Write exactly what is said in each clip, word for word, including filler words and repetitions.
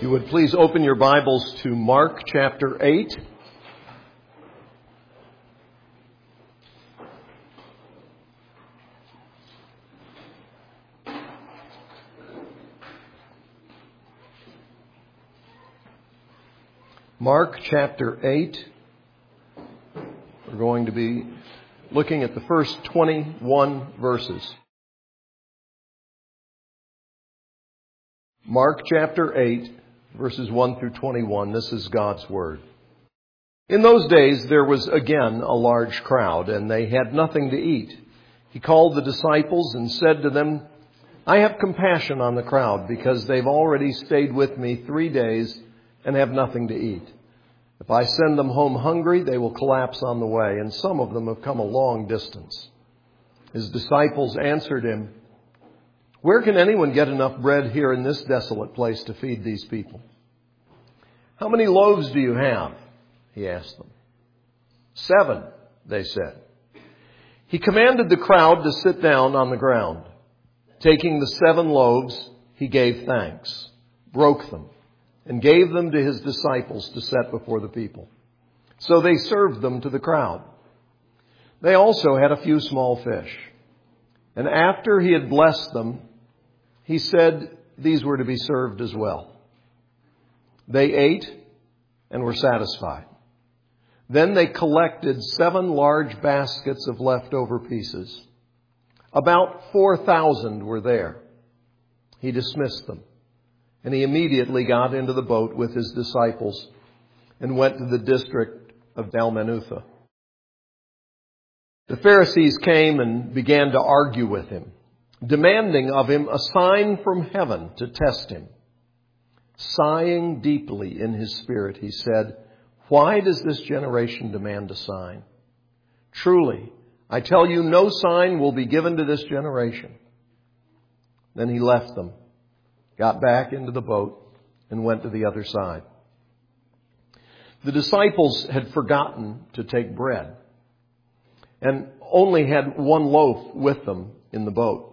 You would please open your Bibles to Mark chapter eight. Mark chapter eight. We're going to be looking at the first twenty-one verses. Mark chapter eight, verses one through twenty-one. This is God's Word. In those days there was again a large crowd, and they had nothing to eat. He called the disciples and said to them, I have compassion on the crowd, because they've already stayed with me three days and have nothing to eat. If I send them home hungry, they will collapse on the way, and some of them have come a long distance. His disciples answered him, Where can anyone get enough bread here in this desolate place to feed these people? How many loaves do you have? He asked them. Seven, they said. He commanded the crowd to sit down on the ground. Taking the seven loaves, he gave thanks, broke them, and gave them to his disciples to set before the people. So they served them to the crowd. They also had a few small fish. And after he had blessed them, he said these were to be served as well. They ate and were satisfied. Then they collected seven large baskets of leftover pieces. About four thousand were there. He dismissed them, and he immediately got into the boat with his disciples and went to the district of Dalmanutha. The Pharisees came and began to argue with him, demanding of him a sign from heaven to test him. Sighing deeply in his spirit, he said, Why does this generation demand a sign? Truly, I tell you, no sign will be given to this generation. Then he left them, got back into the boat, and went to the other side. The disciples had forgotten to take bread, and only had one loaf with them in the boat.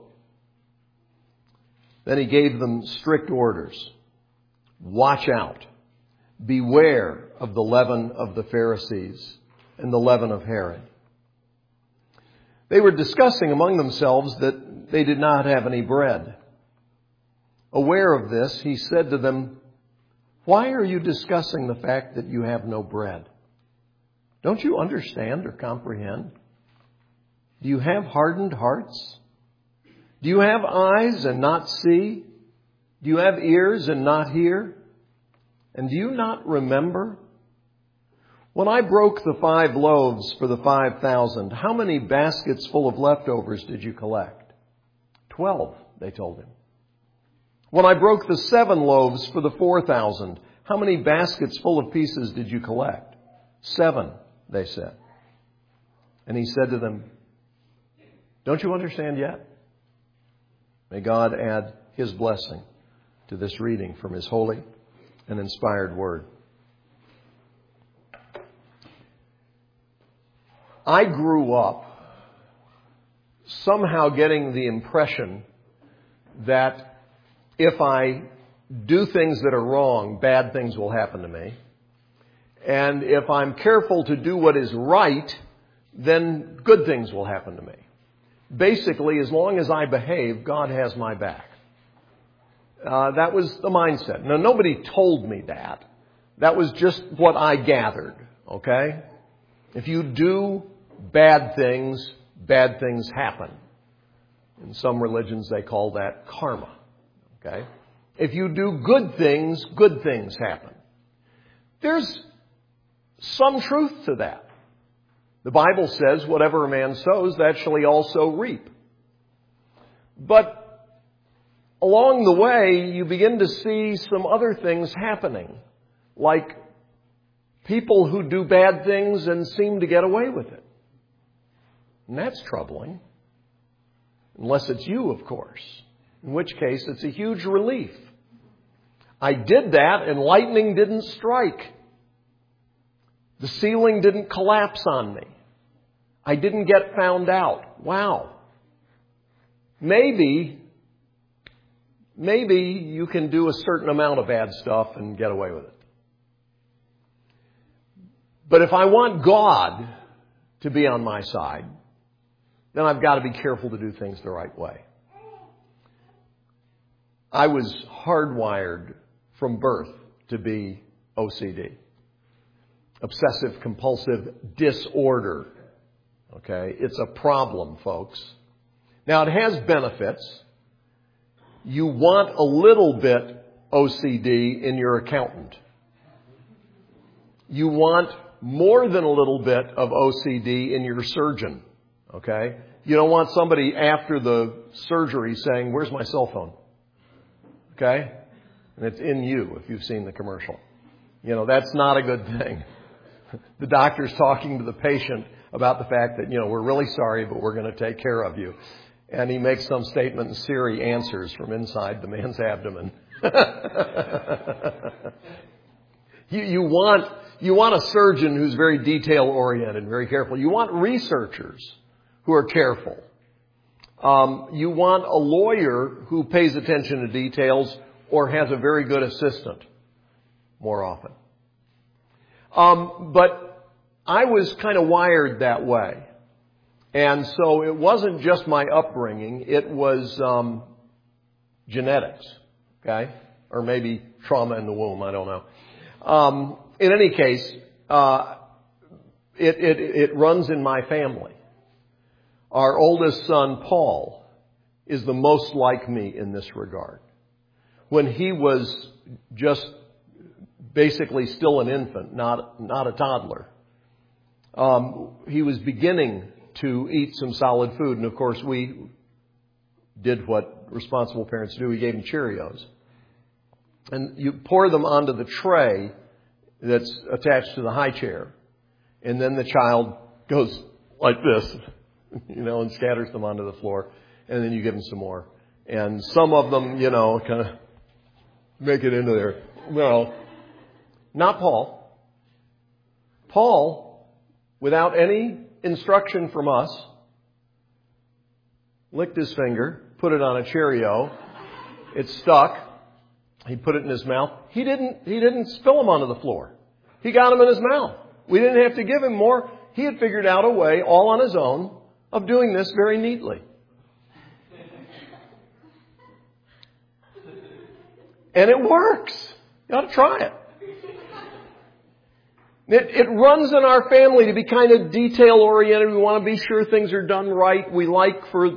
Then he gave them strict orders. Watch out. Beware of the leaven of the Pharisees and the leaven of Herod. They were discussing among themselves that they did not have any bread. Aware of this, he said to them, Why are you discussing the fact that you have no bread? Don't you understand or comprehend? Do you have hardened hearts? Do you have eyes and not see? Do you have ears and not hear? And do you not remember? When I broke the five loaves for the five thousand, how many baskets full of leftovers did you collect? Twelve, they told him. When I broke the seven loaves for the four thousand, how many baskets full of pieces did you collect? Seven, they said. And he said to them, Don't you understand yet? May God add his blessing to this reading from his holy and inspired word. I grew up somehow getting the impression that if I do things that are wrong, bad things will happen to me. And if I'm careful to do what is right, then good things will happen to me. Basically, as long as I behave, God has my back. Uh, that was the mindset. Now, nobody told me that. That was just what I gathered, okay? If you do bad things, bad things happen. In some religions, they call that karma, okay? If you do good things, good things happen. There's some truth to that. The Bible says, whatever a man sows, that shall he also reap. But along the way, you begin to see some other things happening, like people who do bad things and seem to get away with it. And that's troubling. Unless it's you, of course. In which case, it's a huge relief. I did that and lightning didn't strike. The ceiling didn't collapse on me. I didn't get found out. Wow. Maybe maybe you can do a certain amount of bad stuff and get away with it. But if I want God to be on my side, then I've got to be careful to do things the right way. I was hardwired from birth to be O C D. Obsessive compulsive disorder. Okay? It's a problem, folks. Now, it has benefits. You want a little bit O C D in your accountant. You want more than a little bit of O C D in your surgeon. Okay? You don't want somebody after the surgery saying, "Where's my cell phone?" Okay? And it's in you if you've seen the commercial. You know, that's not a good thing. The doctor's talking to the patient about the fact that, you know, we're really sorry, but we're going to take care of you. And he makes some statement and Siri answers from inside the man's abdomen. you, you want, you want a surgeon who's very detail oriented, very careful. You want researchers who are careful. Um, you want a lawyer who pays attention to details or has a very good assistant more often. Um, but I was kind of wired that way. And so it wasn't just my upbringing. It was um, genetics, okay? Or maybe trauma in the womb. I don't know. Um, in any case, uh, it, it, it runs in my family. Our oldest son, Paul, is the most like me in this regard. When he was just basically still an infant, not not a toddler, um, he was beginning to eat some solid food. And, of course, we did what responsible parents do. We gave him Cheerios. And you pour them onto the tray that's attached to the high chair. And then the child goes like this. You know, and scatters them onto the floor. And then you give them some more. And some of them, you know, kind of make it into there. Well, not Paul. Paul, without any instruction from us, licked his finger, put it on a Cheerio. It stuck. He put it in his mouth. He didn't, he didn't spill them onto the floor. He got them in his mouth. We didn't have to give him more. He had figured out a way all on his own of doing this very neatly. And it works. You ought to try it. It, it runs in our family to be kind of detail-oriented. We want to be sure things are done right. We like for,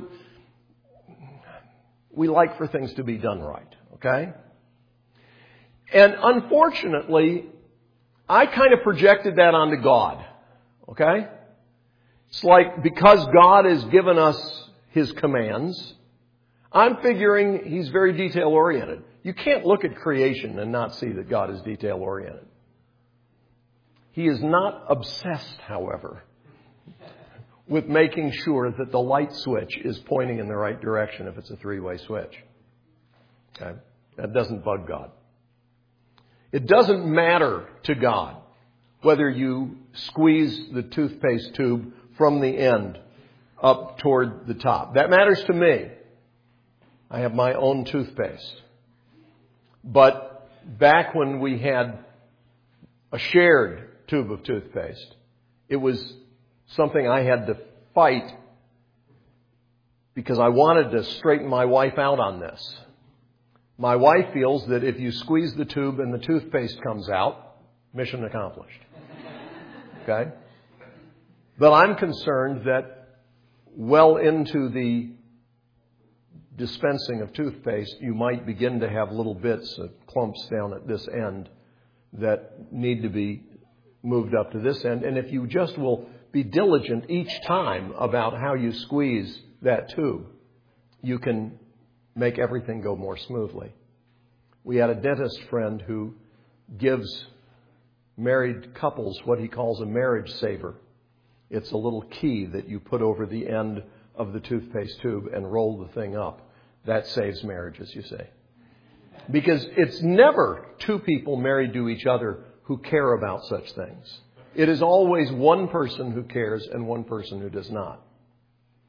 we like for things to be done right. Okay? And unfortunately, I kind of projected that onto God. Okay? It's like because God has given us His commands, I'm figuring He's very detail-oriented. You can't look at creation and not see that God is detail-oriented. He is not obsessed, however, with making sure that the light switch is pointing in the right direction if it's a three-way switch. Okay? That doesn't bug God. It doesn't matter to God whether you squeeze the toothpaste tube from the end up toward the top. That matters to me. I have my own toothpaste. But back when we had a shared tube of toothpaste, it was something I had to fight because I wanted to straighten my wife out on this. My wife feels that if you squeeze the tube and the toothpaste comes out, mission accomplished. Okay? But I'm concerned that well into the dispensing of toothpaste, you might begin to have little bits of clumps down at this end that need to be moved up to this end. And if you just will be diligent each time about how you squeeze that tube, you can make everything go more smoothly. We had a dentist friend who gives married couples what he calls a marriage saver. It's a little key that you put over the end of the toothpaste tube and roll the thing up. That saves marriages, you see. Because it's never two people married to each other who care about such things. It is always one person who cares and one person who does not.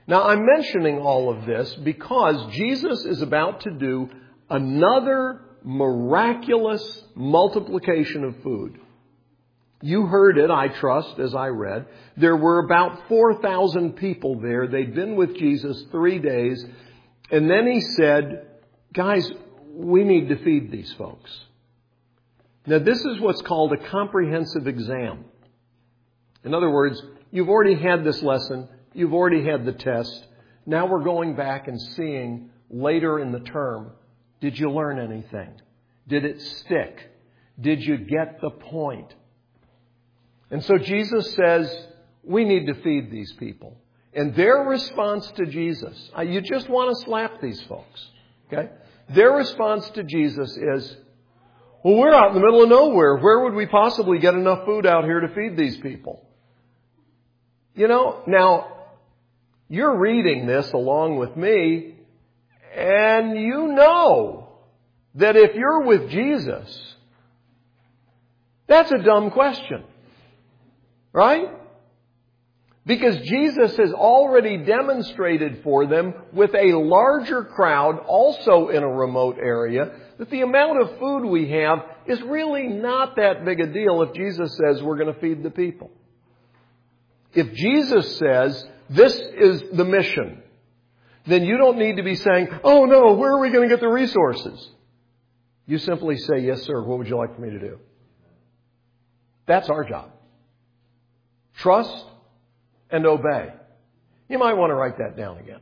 Now, I'm mentioning all of this because Jesus is about to do another miraculous multiplication of food. You heard it, I trust, as I read. There were about four thousand people there. They'd been with Jesus three days. And then he said, guys, we need to feed these folks. Now, this is what's called a comprehensive exam. In other words, you've already had this lesson. You've already had the test. Now we're going back and seeing later in the term, did you learn anything? Did it stick? Did you get the point? And so Jesus says, we need to feed these people. And their response to Jesus, you just want to slap these folks. Okay? Their response to Jesus is, well, we're out in the middle of nowhere. Where would we possibly get enough food out here to feed these people? You know, now, you're reading this along with me, and you know that if you're with Jesus, that's a dumb question. Right? Because Jesus has already demonstrated for them with a larger crowd, also in a remote area, that the amount of food we have is really not that big a deal if Jesus says we're going to feed the people. If Jesus says this is the mission, then you don't need to be saying, oh no, where are we going to get the resources? You simply say, yes sir, what would you like for me to do? That's our job. Trust and obey. You might want to write that down again.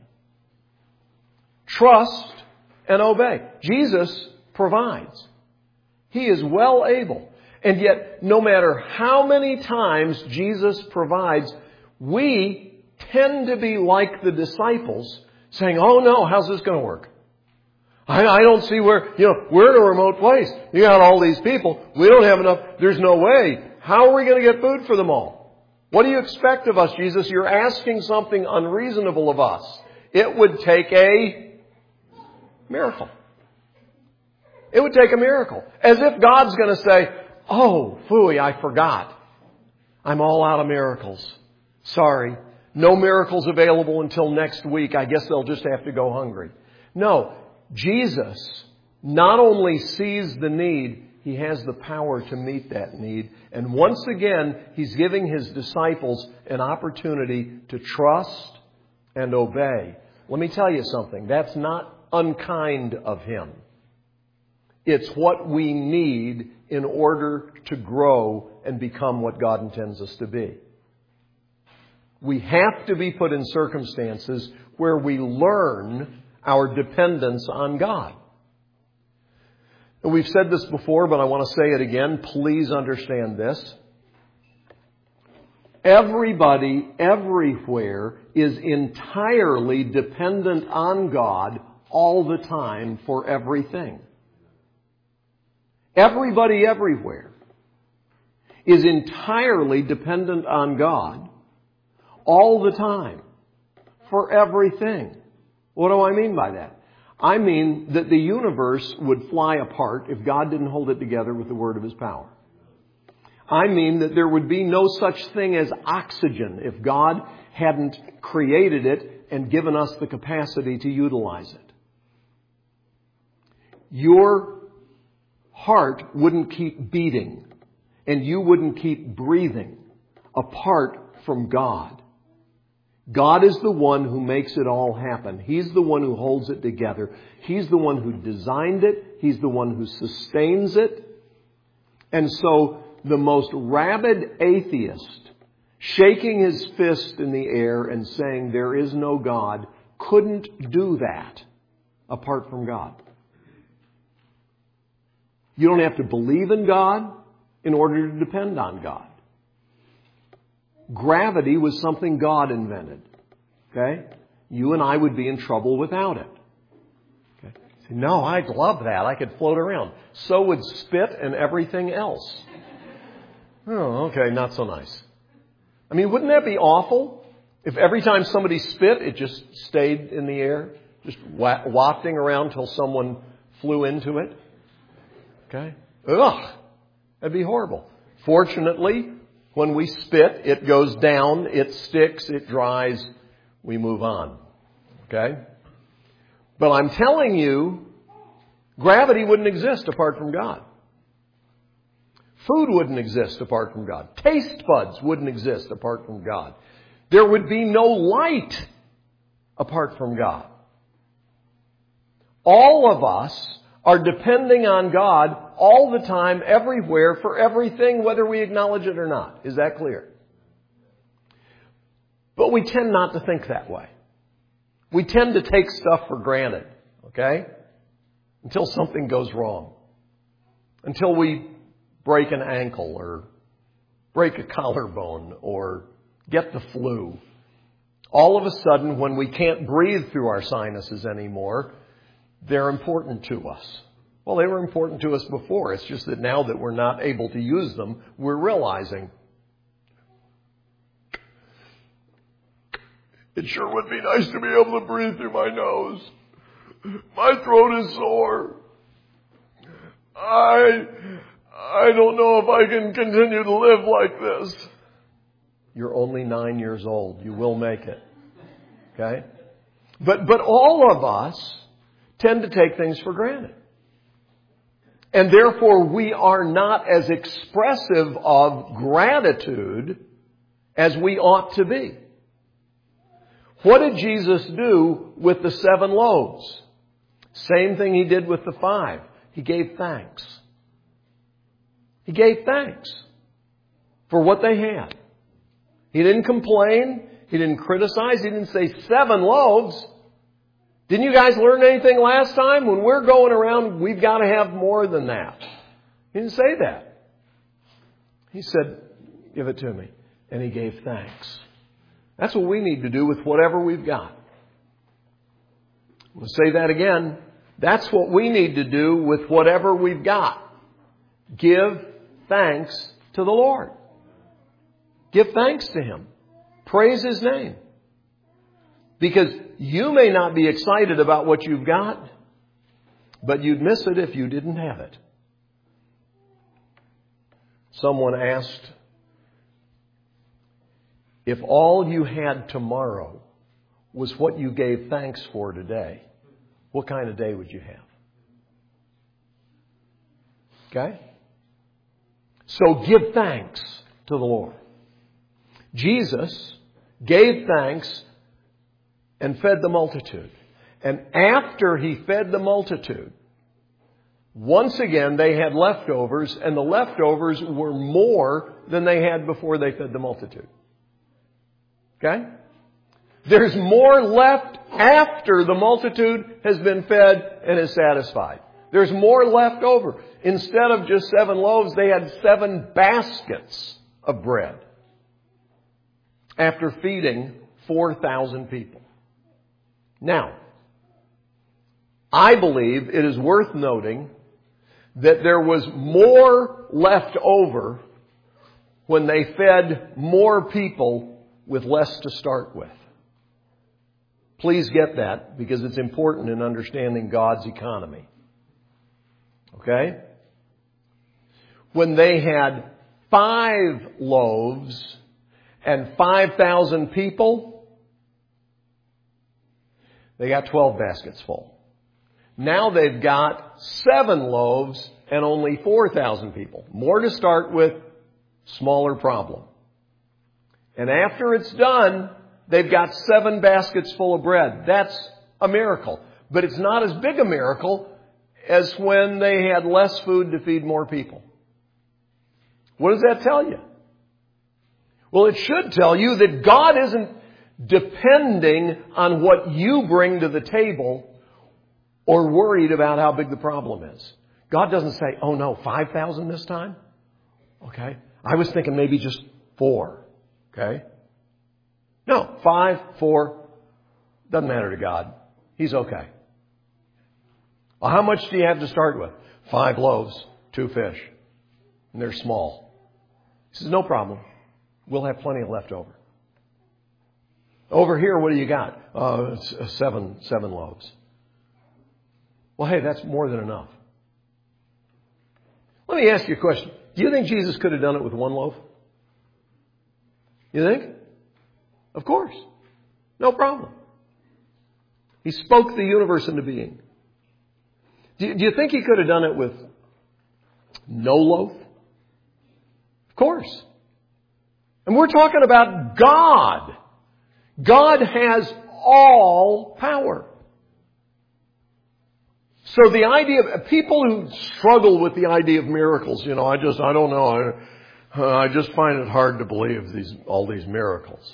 Trust and obey. Jesus provides. He is well able. And yet, no matter how many times Jesus provides, we tend to be like the disciples, saying, oh no, how's this going to work? I, I don't see where, you know, we're in a remote place. You got all these people. We don't have enough. There's no way. How are we going to get food for them all? What do you expect of us, Jesus? You're asking something unreasonable of us. It would take a miracle. It would take a miracle. As if God's going to say, oh, phooey, I forgot. I'm all out of miracles. Sorry. No miracles available until next week. I guess they'll just have to go hungry. No. Jesus not only sees the need, He has the power to meet that need. And once again, He's giving His disciples an opportunity to trust and obey. Let me tell you something. That's not unkind of Him. It's what we need in order to grow and become what God intends us to be. We have to be put in circumstances where we learn our dependence on God. And we've said this before, but I want to say it again. Please understand this. Everybody, everywhere, is entirely dependent on God all the time for everything. Everybody, everywhere, is entirely dependent on God all the time for everything. What do I mean by that? I mean that the universe would fly apart if God didn't hold it together with the word of His power. I mean that there would be no such thing as oxygen if God hadn't created it and given us the capacity to utilize it. Your heart wouldn't keep beating and you wouldn't keep breathing apart from God. God is the one who makes it all happen. He's the one who holds it together. He's the one who designed it. He's the one who sustains it. And so the most rabid atheist, shaking his fist in the air and saying there is no God, couldn't do that apart from God. You don't have to believe in God in order to depend on God. Gravity was something God invented. Okay? You and I would be in trouble without it. Okay? No, I'd love that. I could float around. So would spit and everything else. Oh, okay, not so nice. I mean, wouldn't that be awful? If every time somebody spit, it just stayed in the air, just wafting around till someone flew into it. Okay? Ugh! That'd be horrible. Fortunately, when we spit, it goes down, it sticks, it dries we move on. Okay? But I'm telling you, gravity wouldn't exist apart from God. Food wouldn't exist apart from God. Taste buds wouldn't exist apart from God. There would be no light apart from God. All of us are depending on God all the time, everywhere, for everything, whether we acknowledge it or not. Is that clear? But we tend not to think that way. We tend to take stuff for granted, okay? Until something goes wrong. Until we break an ankle or break a collarbone or get the flu. All of a sudden, when we can't breathe through our sinuses anymore, they're important to us. Well, they were important to us before. It's just that now that we're not able to use them, we're realizing it sure would be nice to be able to breathe through my nose. My throat is sore. I, I don't know if I can continue to live like this. You're only nine years old. You will make it. Okay? But, but all of us tend to take things for granted. And therefore we are not as expressive of gratitude as we ought to be. What did Jesus do with the seven loaves? Same thing He did with the five. He gave thanks. He gave thanks for what they had. He didn't complain. He didn't criticize. He didn't say seven loaves. Didn't you guys learn anything last time? When we're going around, we've got to have more than that. He didn't say that. He said, give it to me. And He gave thanks. That's what we need to do with whatever we've got. We'll say that again. That's what we need to do with whatever we've got. Give thanks to the Lord. Give thanks to Him. Praise His name. Because you may not be excited about what you've got, but you'd miss it if you didn't have it. Someone asked, if all you had tomorrow was what you gave thanks for today, what kind of day would you have? Okay? So give thanks to the Lord. Jesus gave thanks and fed the multitude. And after He fed the multitude, once again they had leftovers, and the leftovers were more than they had before they fed the multitude. Okay? There's more left after the multitude has been fed and is satisfied. There's more left over. Instead of just seven loaves, they had seven baskets of bread after feeding four thousand people. Now, I believe it is worth noting that there was more left over when they fed more people with less to start with. Please get that, because it's important in understanding God's economy. Okay? When they had five loaves and five thousand people, they got twelve baskets full. Now they've got seven loaves and only four thousand people. More to start with, smaller problem. And after it's done, they've got seven baskets full of bread. That's a miracle. But it's not as big a miracle as when they had less food to feed more people. What does that tell you? Well, it should tell you that God isn't depending on what you bring to the table or worried about how big the problem is. God doesn't say, oh no, five thousand this time? Okay. I was thinking maybe just four. Okay. No, five, four, doesn't matter to God. He's okay. Well, how much do you have to start with? Five loaves, two fish. And they're small. He says, no problem. We'll have plenty of left over. Over here, what do you got? Uh, seven, seven loaves. Well, hey, that's more than enough. Let me ask you a question. Do you think Jesus could have done it with one loaf? You think? Of course. No problem. He spoke the universe into being. Do you, do you think He could have done it with no loaf? Of course. And we're talking about God. God has all power. So the idea of people who struggle with the idea of miracles, you know, I just, I don't know, I, I just find it hard to believe these, all these miracles.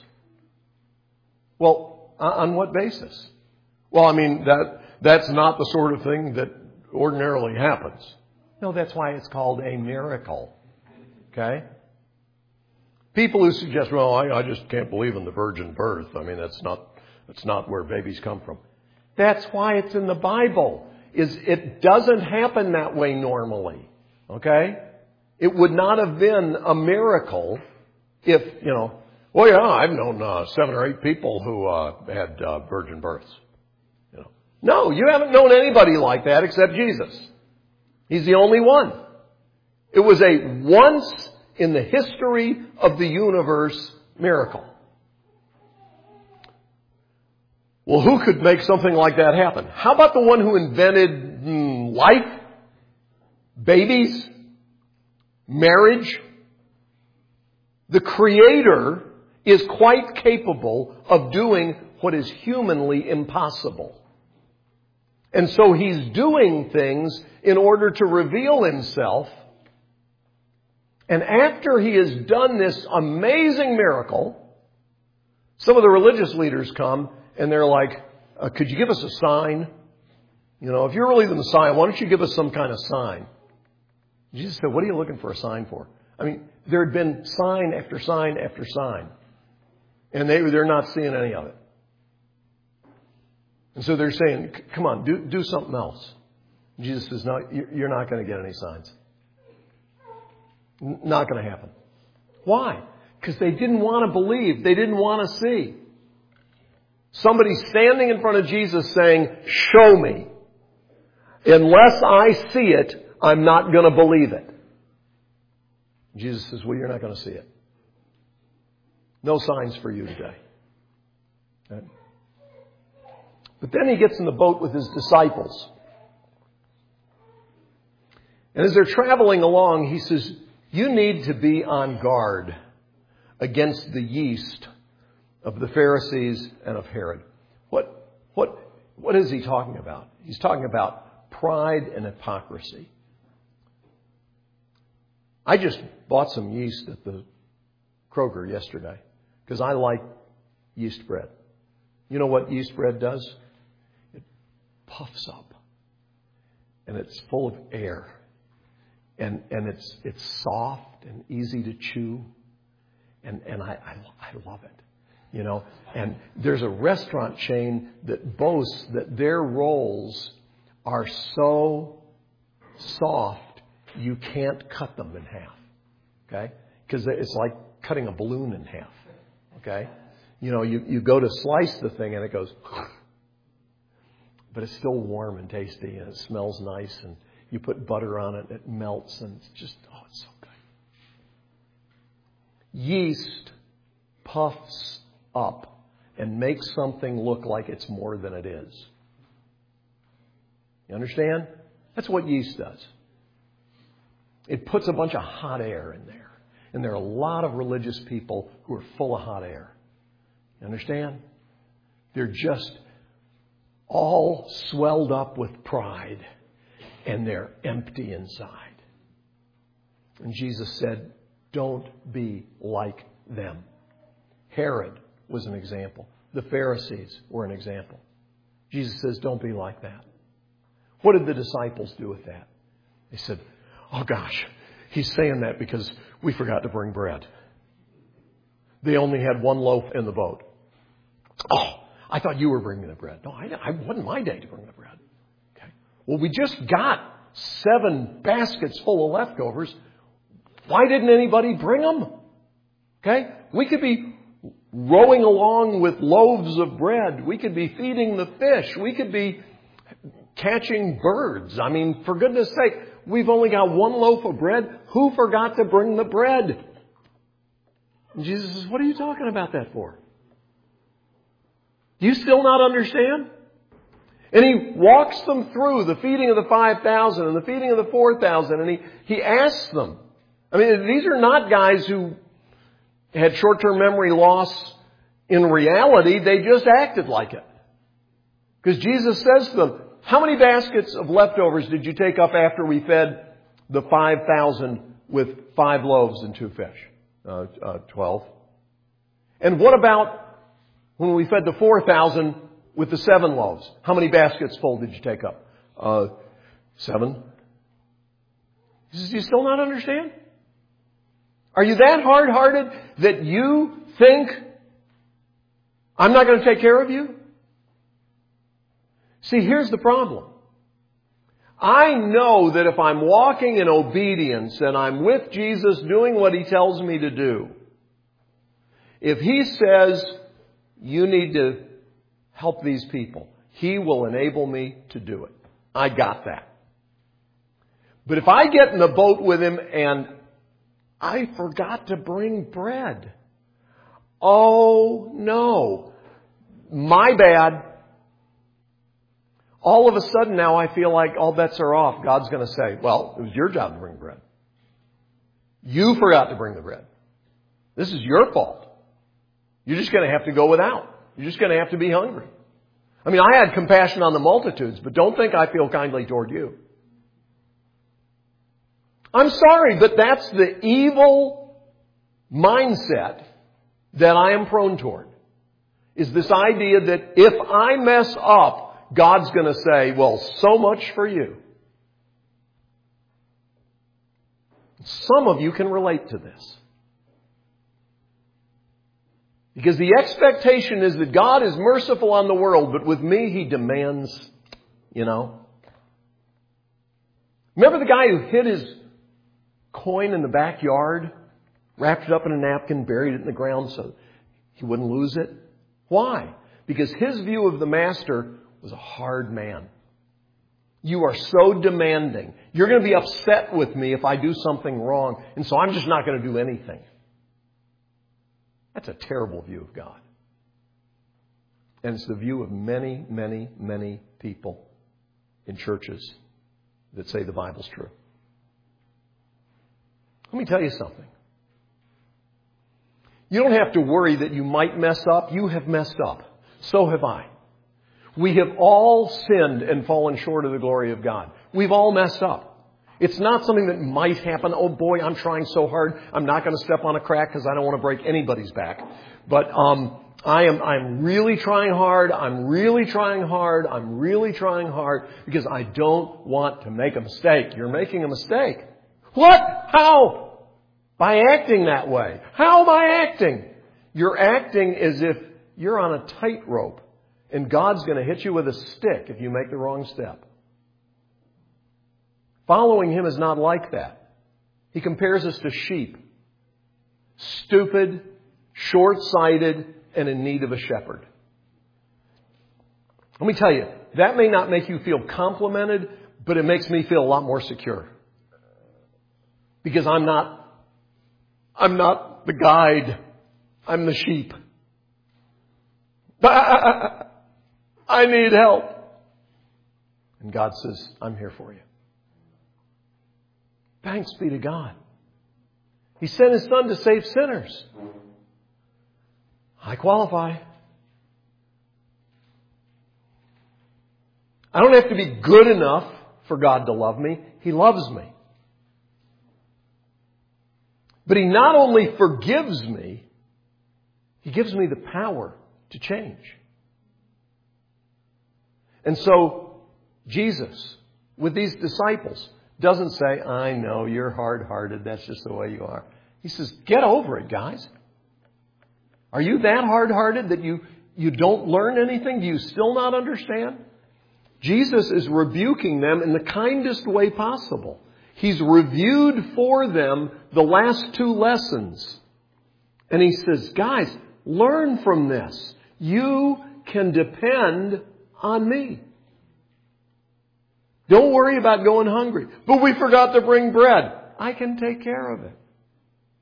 Well, on what basis? Well, I mean, that, that's not the sort of thing that ordinarily happens. No, that's why it's called a miracle. Okay? People who suggest, well, I, I just can't believe in the virgin birth. I mean, that's not, that's not where babies come from. That's why it's in the Bible. Is it doesn't happen that way normally. Okay? It would not have been a miracle if, you know, well, yeah, I've known uh, seven or eight people who uh, had uh, virgin births. You know, no, you haven't known anybody like that except Jesus. He's the only one. It was a once in the history of the universe miracle. Well, who could make something like that happen? How about the one who invented mm, life, babies, marriage? The Creator is quite capable of doing what is humanly impossible. And so He's doing things in order to reveal Himself. And after He has done this amazing miracle, some of the religious leaders come and they're like, uh, could you give us a sign? You know, if you're really the Messiah, why don't you give us some kind of sign? Jesus said, what are you looking for a sign for? I mean, there had been sign after sign after sign. And they, they're not seeing any of it. And so they're saying, come on, do, do something else. Jesus says, no, you're not going to get any signs. Not going to happen. Why? Because they didn't want to believe. They didn't want to see. Somebody standing in front of Jesus saying, show me. Unless I see it, I'm not going to believe it. Jesus says, well, you're not going to see it. No signs for you today. Okay? But then He gets in the boat with His disciples. And as they're traveling along, He says, you need to be on guard against the yeast of the Pharisees and of Herod. What, what, what is He talking about? He's talking about pride and hypocrisy. I just bought some yeast at the Kroger yesterday because I like yeast bread. You know what yeast bread does? It puffs up and it's full of air. And and it's it's soft and easy to chew, and and I, I I love it, you know. And there's a restaurant chain that boasts that their rolls are so soft you can't cut them in half, okay? Because it's like cutting a balloon in half, okay? You know, you you go to slice the thing and it goes, but it's still warm and tasty and it smells nice and. You put butter on it, it melts, and it's just, oh, it's so good. Yeast puffs up and makes something look like it's more than it is. You understand? That's what yeast does. It puts a bunch of hot air in there. And there are a lot of religious people who are full of hot air. You understand? They're just all swelled up with pride. And they're empty inside. And Jesus said, don't be like them. Herod was an example. The Pharisees were an example. Jesus says, don't be like that. What did the disciples do with that? They said, oh gosh, He's saying that because we forgot to bring bread. They only had one loaf in the boat. Oh, I thought you were bringing the bread. No, I, I wasn't my day to bring the bread. Well, we just got seven baskets full of leftovers. Why didn't anybody bring them? Okay? We could be rowing along with loaves of bread. We could be feeding the fish. We could be catching birds. I mean, for goodness sake, we've only got one loaf of bread. Who forgot to bring the bread? And Jesus says, what are you talking about that for? Do you still not understand? And He walks them through the feeding of the five thousand and the feeding of the four thousand. And He, He asks them. I mean, these are not guys who had short-term memory loss in reality. They just acted like it. Because Jesus says to them, how many baskets of leftovers did you take up after we fed the five thousand with five loaves and two fish? Uh, uh, twelve. And what about when we fed the four thousand with the seven loaves? How many baskets full did you take up? Uh, seven. He says, do you still not understand? Are you that hard-hearted that you think I'm not going to take care of you? See, here's the problem. I know that if I'm walking in obedience and I'm with Jesus doing what He tells me to do, if He says, you need to help these people, He will enable me to do it. I got that. But if I get in the boat with Him and I forgot to bring bread, oh no, my bad. All of a sudden now I feel like all bets are off. God's going to say, well, it was your job to bring bread. You forgot to bring the bread. This is your fault. You're just going to have to go without. You're just going to have to be hungry. I mean, I had compassion on the multitudes, but don't think I feel kindly toward you. I'm sorry, but that's the evil mindset that I am prone toward. Is this idea that if I mess up, God's going to say, well, so much for you. Some of you can relate to this. Because the expectation is that God is merciful on the world, but with me He demands, you know. Remember the guy who hid his coin in the backyard, wrapped it up in a napkin, buried it in the ground so he wouldn't lose it? Why? Because his view of the master was a hard man. You are so demanding. You're going to be upset with me if I do something wrong, and so I'm just not going to do anything. That's a terrible view of God. And it's the view of many, many, many people in churches that say the Bible's true. Let me tell you something. You don't have to worry that you might mess up. You have messed up. So have I. We have all sinned and fallen short of the glory of God. We've all messed up. It's not something that might happen. Oh boy, I'm trying so hard. I'm not going to step on a crack because I don't want to break anybody's back. But um, I am I'm really trying hard. I'm really trying hard. I'm really trying hard because I don't want to make a mistake. You're making a mistake. What? How? By acting that way. How by acting? You're acting as if you're on a tightrope and God's going to hit you with a stick if you make the wrong step. Following Him is not like that. He compares us to sheep. Stupid, short-sighted, and in need of a shepherd. Let me tell you, that may not make you feel complimented, but it makes me feel a lot more secure. Because I'm not, I'm not the guide. I'm the sheep. I need help. And God says, I'm here for you. Thanks be to God. He sent His Son to save sinners. I qualify. I don't have to be good enough for God to love me. He loves me. But He not only forgives me, He gives me the power to change. And so, Jesus, with these disciples, doesn't say, I know, you're hard-hearted. That's just the way you are. He says, get over it, guys. Are you that hard-hearted that you, you don't learn anything? Do you still not understand? Jesus is rebuking them in the kindest way possible. He's reviewed for them the last two lessons. And He says, guys, learn from this. You can depend on me. Don't worry about going hungry. But we forgot to bring bread. I can take care of it.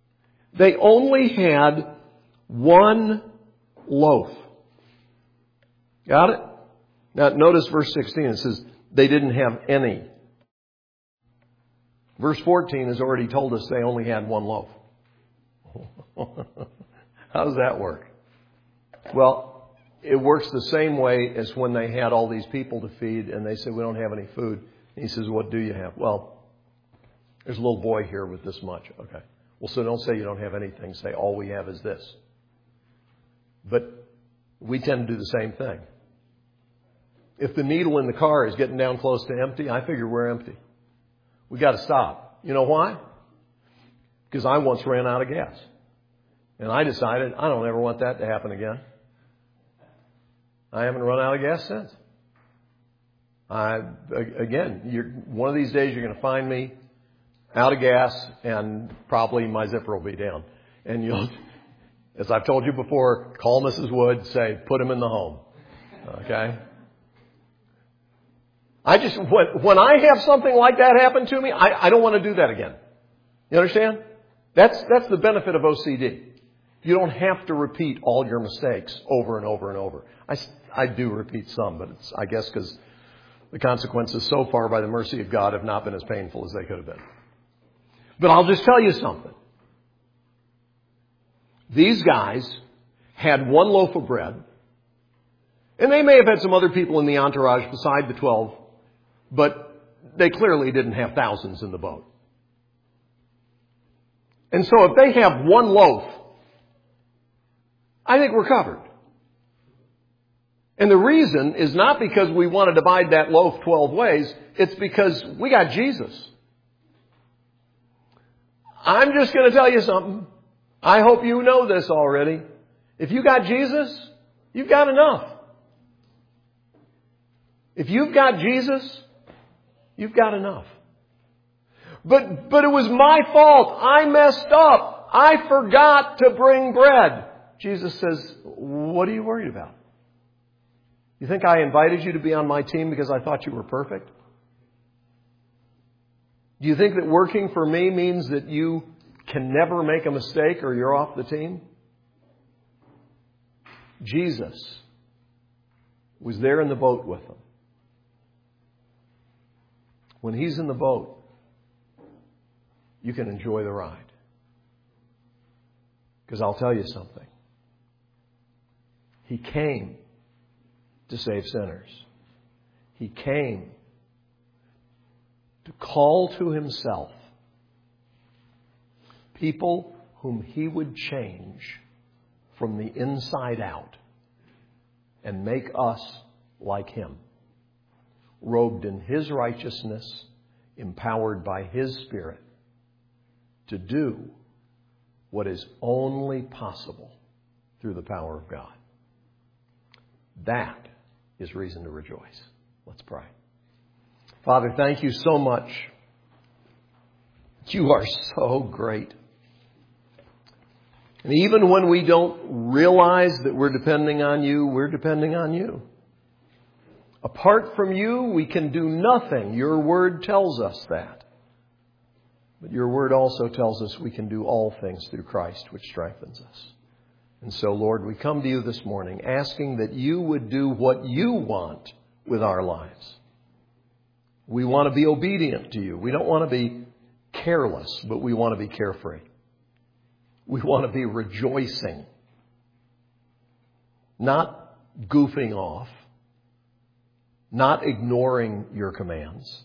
They only had one loaf. Got it? Now notice verse sixteen. It says they didn't have any. Verse fourteen has already told us they only had one loaf. How does that work? Well, it works the same way as when they had all these people to feed and they said, we don't have any food. And he says, what do you have? Well, there's a little boy here with this much. Okay. Well, so don't say you don't have anything. Say all we have is this. But we tend to do the same thing. If the needle in the car is getting down close to empty, I figure we're empty. We got to stop. You know why? Because I once ran out of gas. And I decided I don't ever want that to happen again. I haven't run out of gas since. I, again, you're, one of these days you're going to find me out of gas and probably my zipper will be down. And you'll, as I've told you before, call Missus Wood, say, put him in the home. Okay? I just, when, when I have something like that happen to me, I, I don't want to do that again. You understand? That's, that's the benefit of O C D. You don't have to repeat all your mistakes over and over and over. I, I do repeat some, but it's, I guess, because the consequences so far by the mercy of God have not been as painful as they could have been. But I'll just tell you something. These guys had one loaf of bread, and they may have had some other people in the entourage beside the twelve, but they clearly didn't have thousands in the boat. And so if they have one loaf, I think we're covered. And the reason is not because we want to divide that loaf twelve ways. It's because we got Jesus. I'm just going to tell you something. I hope you know this already. If you got Jesus, you've got enough. If you've got Jesus, you've got enough. But, but it was my fault. I messed up. I forgot to bring bread. Jesus says, what are you worried about? You think I invited you to be on my team because I thought you were perfect? Do you think that working for me means that you can never make a mistake or you're off the team? Jesus was there in the boat with them. When He's in the boat, you can enjoy the ride. Because I'll tell you something. He came to save sinners. He came to call to Himself people whom He would change from the inside out and make us like Him, robed in His righteousness, empowered by His Spirit to do what is only possible through the power of God. That is reason to rejoice. Let's pray. Father, thank you so much. You are so great. And even when we don't realize that we're depending on you, we're depending on you. Apart from you, we can do nothing. Your word tells us that. But your word also tells us we can do all things through Christ, which strengthens us. And so, Lord, we come to you this morning asking that you would do what you want with our lives. We want to be obedient to you. We don't want to be careless, but we want to be carefree. We want to be rejoicing, not goofing off, not ignoring your commands,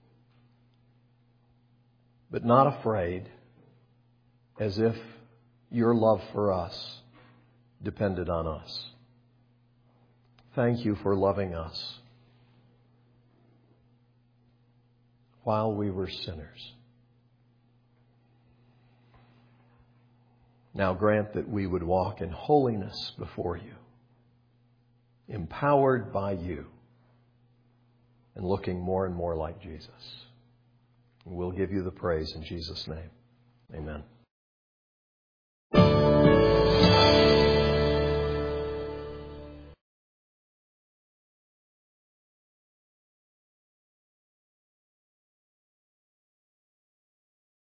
but not afraid, as if your love for us depended on us. Thank you for loving us while we were sinners. Now grant that we would walk in holiness before you, empowered by you, and looking more and more like Jesus. And we'll give you the praise in Jesus' name. Amen.